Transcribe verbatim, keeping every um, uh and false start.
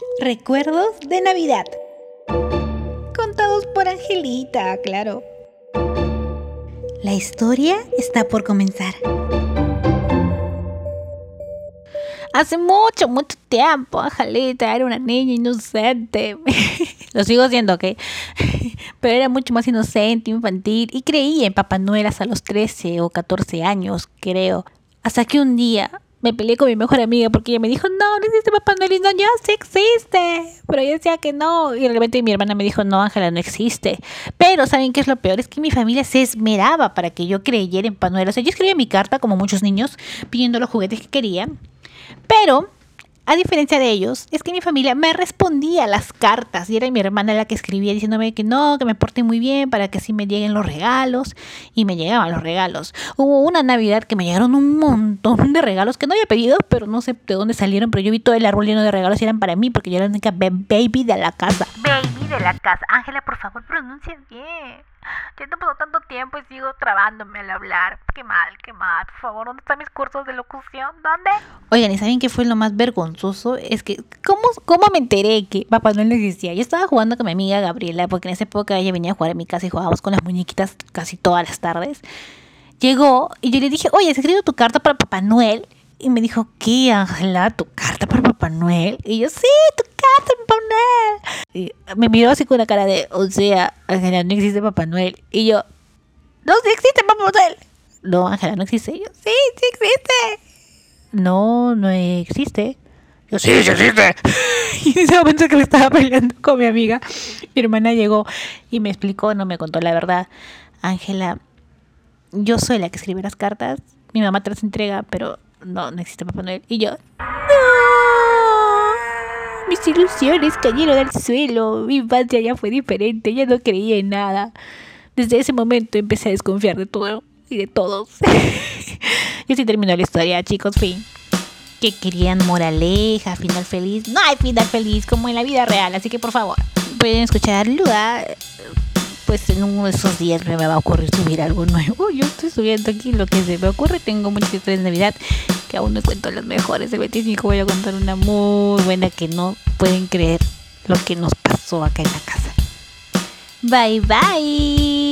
Recuerdos de Navidad. Contados por Angelita, claro. La historia está por comenzar. Hace mucho, mucho tiempo, Angelita era una niña inocente. Lo sigo siendo, ¿ok? Pero era mucho más inocente, infantil, y creía en Papá Noel hasta los trece o catorce años, creo. Hasta que un día me peleé con mi mejor amiga porque ella me dijo, no, no existe Papá Noel. Y no, ya sí existe. Pero ella decía que no. Y de repente mi hermana me dijo, no, Ángela, no existe. Pero ¿saben qué es lo peor? Es que mi familia se esmeraba para que yo creyera en Papá Noel. O sea, yo escribía mi carta, como muchos niños, pidiendo los juguetes que quería. Pero, a diferencia de ellos, es que mi familia me respondía a las cartas y era mi hermana la que escribía diciéndome que no, que me porte muy bien para que así me lleguen los regalos, y me llegaban los regalos. Hubo una Navidad que me llegaron un montón de regalos que no había pedido, pero no sé de dónde salieron, pero yo vi todo el árbol lleno de regalos y eran para mí porque yo era la única baby de la casa. Baby de la casa. Ángela, por favor, pronuncia bien. Ya te pasó tanto tiempo y sigo trabándome al hablar. Qué mal, qué mal. Por favor, ¿dónde están mis cursos de locución? ¿Dónde? Oigan, ¿y saben qué fue lo más vergonzoso? Es que, ¿cómo, cómo me enteré que Papá Noel no existía? Yo estaba jugando con mi amiga Gabriela, porque en esa época ella venía a jugar a mi casa y jugábamos con las muñequitas casi todas las tardes. Llegó y yo le dije, oye, ¿has escrito tu carta para Papá Noel? Y me dijo, ¿qué, Ángela? ¿Tu carta para Papá Noel? Y yo, sí, tu carta para Papá Noel. Y me miró así con una cara de, o sea, Ángela, no existe Papá Noel. Y yo, no, sí existe Papá Noel. No, Ángela, no existe. Y yo, sí, sí existe. No, no existe. Yo, sí, sí existe. Y en ese momento que me estaba peleando con mi amiga, mi hermana llegó y me explicó, no me contó la verdad. Ángela, yo soy la que escribe las cartas. Mi mamá te las entrega, pero no, no existe Papá Noel. Y yo, no. Mis ilusiones cayeron al suelo. Mi infancia ya fue diferente. Ya no creía en nada. Desde ese momento empecé a desconfiar de todo y de todos. Y así terminó la historia, chicos, fin. Que querían moraleja, final feliz. No hay final feliz como en la vida real, así que por favor, pueden escucharlo. Pues en uno de esos días me va a ocurrir subir algo nuevo. Yo estoy subiendo aquí lo que se me ocurre. Tengo muchas historias de Navidad que aún no cuento las mejores. El veinticinco voy a contar una muy buena que no pueden creer lo que nos pasó acá en la casa. Bye bye.